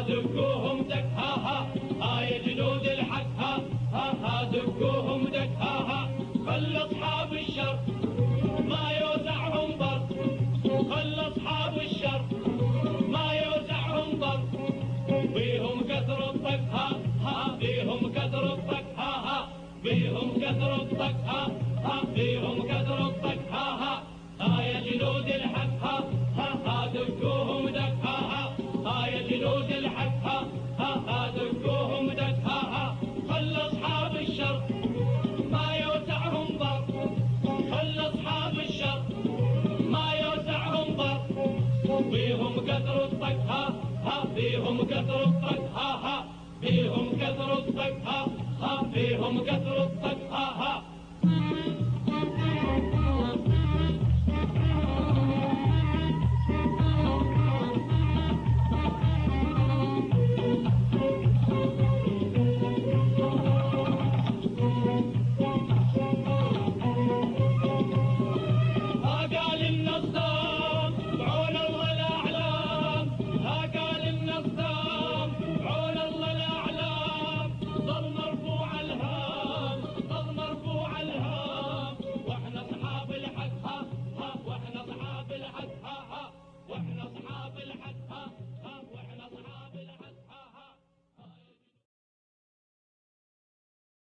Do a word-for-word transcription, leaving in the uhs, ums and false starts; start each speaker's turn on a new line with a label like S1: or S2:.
S1: دقوهم دق ها ها ها يا جنود الحق ها ها ها دقوهم دق ها ها خل اصحاب الشر ما يوزعهم ضر خل اصحاب الشر ما يوزعهم ضر بيهم كثر الطق ها ها بيهم كثر الطق ها ها بيهم كثر الطق ها ها بيهم كثر الطق ها ها ها يا جنود الحق ها ها ها دقوهم دق ها ها ها يا جنود الحق ها ها ها دقوهم دق ها ها خل اصحاب الشر ما يوسعهم ضر خل اصحاب الشر ما يوسعهم ضر بيهم كثر الطق ها ها بيهم كثر الطق ها ها بيهم كثر الطق ها ها بيهم كثر الطق ها ها